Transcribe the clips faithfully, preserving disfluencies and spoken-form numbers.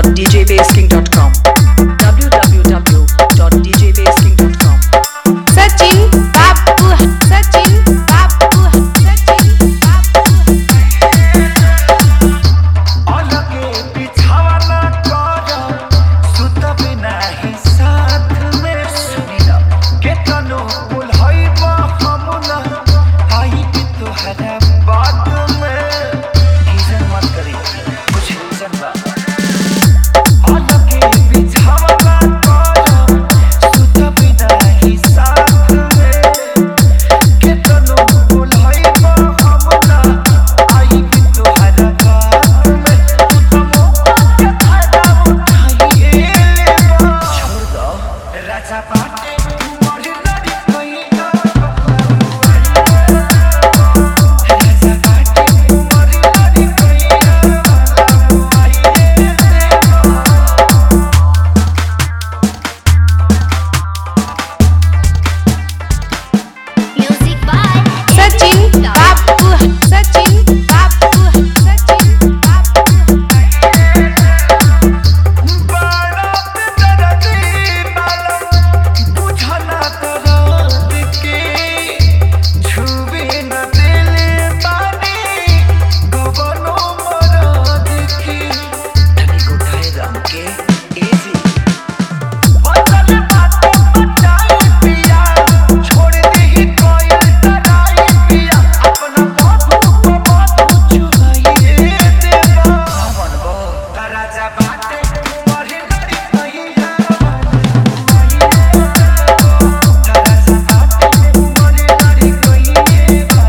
dot d j bass king dot com w w w dot d j bass king dot com Sachin Babu Sachin Babu Sachin Babu अलगे बिछावना कर सुत बिना ही साथ में सुनिला केतनो बुलहइब हमना आई कि तोहरा बात में गिजन मत करी कुछ रीजन बा अलगे बिछावना कर सुत बिना ही साथ में केतनो बुलहइब हमना आई कि तोहरा बात में तू तो के फायदा उठाइए लेबा छोड़ दो राजा बाटे मोरी लड़ी कहिया राजा बाटे मोरी लड़ी कहिया आइए देबा Music by Sachin Babu Sachin Babu Sachin Babu बड़ा दर्दी माला बुझना दर्द के छुबे न दिल पानी गबनो मरद के तनी उठाए राम के एजी बदल बात बचाई पिया छोड़ दे ही कोई तराई पिया अपना बाबू को बाबू चुराइए देवा मन बो राजा बाटे मोरी लड़ी कहिया राजा बाटे मोरी लड़ी कहिया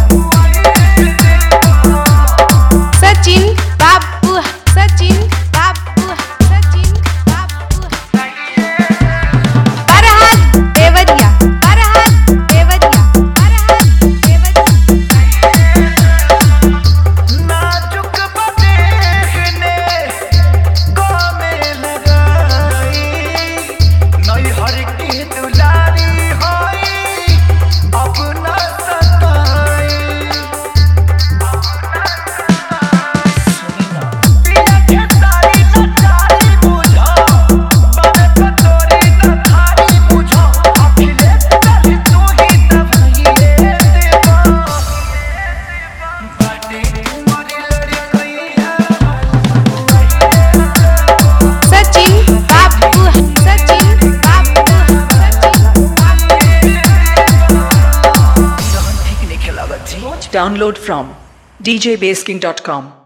Sachin Babu Sachin Babu Sachin Babu Farhan Devadiya Farhan Devadiya Farhan Devadiya नाजुक बदेहने गामे लगाई नई हर की दुलारी होई अपना सताई सुनिना पिया के सारी नचारी बुझा बने कटोरी न थारी बुझा अखिले चली तू ही दवाइए देवा बाटे मोरी लड़ी कहिया Sachin Babu Sachin Babu Sachin Babu रहन ठीक नहीं खेलावत जी download from d j bass king dot com